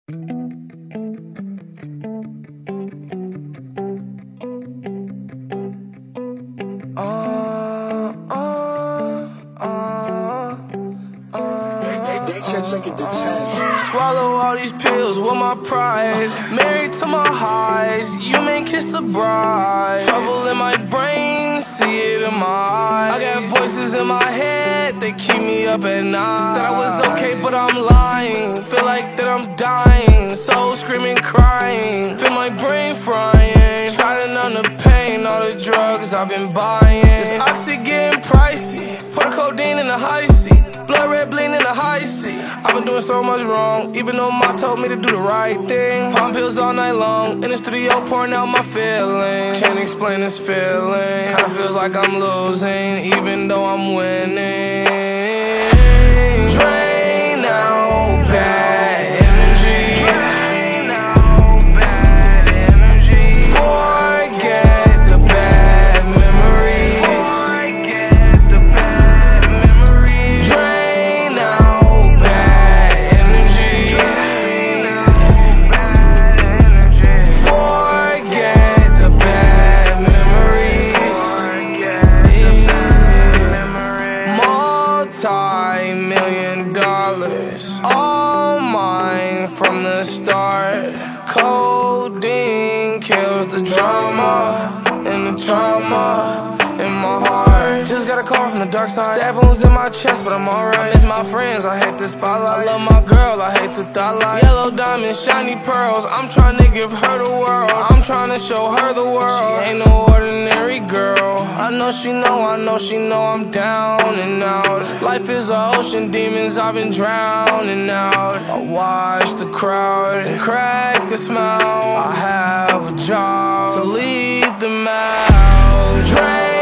Swallow all these pills with my pride. Married to my highs, you may kiss the bride. Trouble in my brain, see it in my eyes. I got voices in my head, they keep me up at night. Said I was okay, but I'm lying. Feel like that I'm dying, soul screaming, crying. Feel my brain frying, try to numb the pain. All the drugs I've been buying. This oxy getting pricey, put a codeine in the high seat. Blood red bleeding in the high seat. I've been doing so much wrong, even though Ma told me to do the right thing. Palm pills all night long, in the studio pouring out my feelings. Can't explain this feeling, kinda feels like I'm losing, even though I'm winning. Drain out bad energy. Forget the bad memories. Drain out bad energy. Forget the bad memories. Multi-million dollars, all mine from the start. Codeine kills the drama and the trauma in my heart. Just got a call from the dark side. Stab wounds in my chest, but I'm alright. I miss my friends, I hate the spotlight. I love my girl, I hate the thought light. Yellow diamonds, shiny pearls, I'm trying to give her the world. I'm trying to show her the world. She ain't no ordinary girl. I know she know I'm down and out. Life is an ocean, demons I've been drowning out. I watch the crowd and crack a smile. I have a job to lead them out.